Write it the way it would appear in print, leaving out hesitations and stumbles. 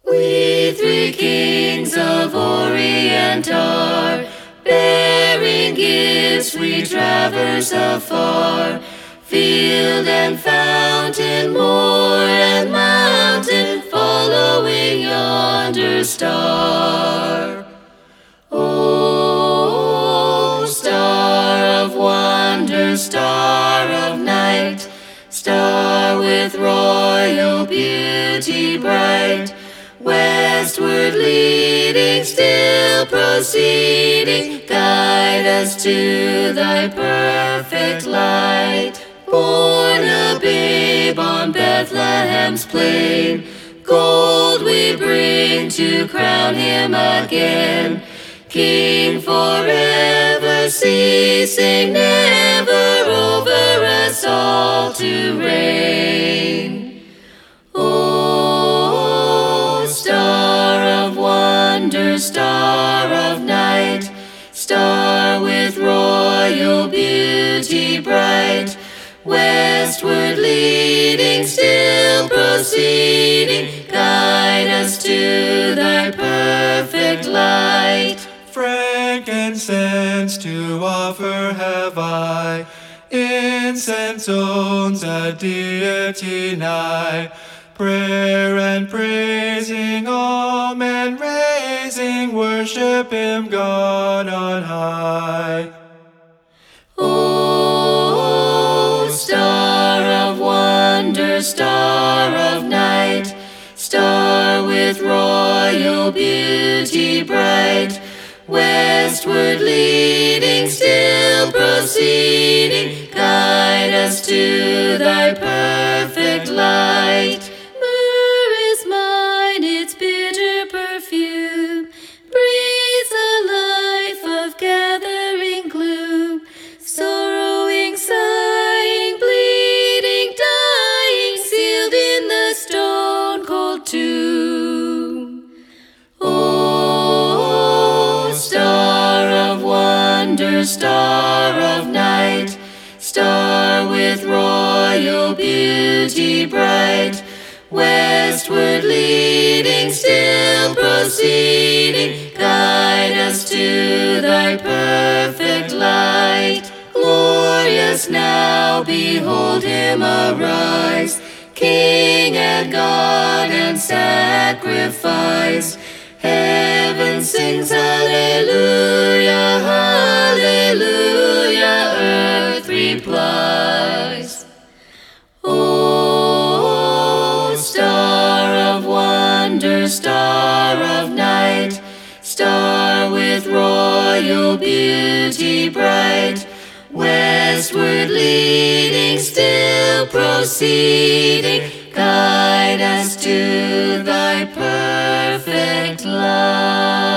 We three kings of Orient are, bearing gifts we traverse afar, field and fountain, moor and mountain, following yonder star. O star of wonder, star of night, star with royal beauty bright, westward leading, still proceeding, guide us to thy perfect light. Born a babe on Bethlehem's plain, gold we bring to crown him again. King forever, ceasing never over us all to reign. O star of wonder, star of night, star with royal beauty bright, westward leading, still proceeding, guide us to thy perfect light. Frankincense to offer have I, incense owns a deity nigh, prayer and praising, all men raising, worship him, God on high. O star of wonder, star of night, star with royal beauty bright, westward leading, still proceeding, guide us to thy perfect light. Myrrh is mine, its bitter perfume breathes a life of gathering gloom, sorrowing, sighing, bleeding, dying, sealed in the stone-cold tomb. O star of wonder, star of night, star with royal beauty bright, westward leading, still proceeding, guide us to thy perfect light. Glorious now, behold him arise, King and God and sacrifice. Heaven sings hallelujah, hallelujah, earth replies. O star of wonder, star of night, star with royal beauty bright, westward leading, still proceeding, guide us to thy perfect light.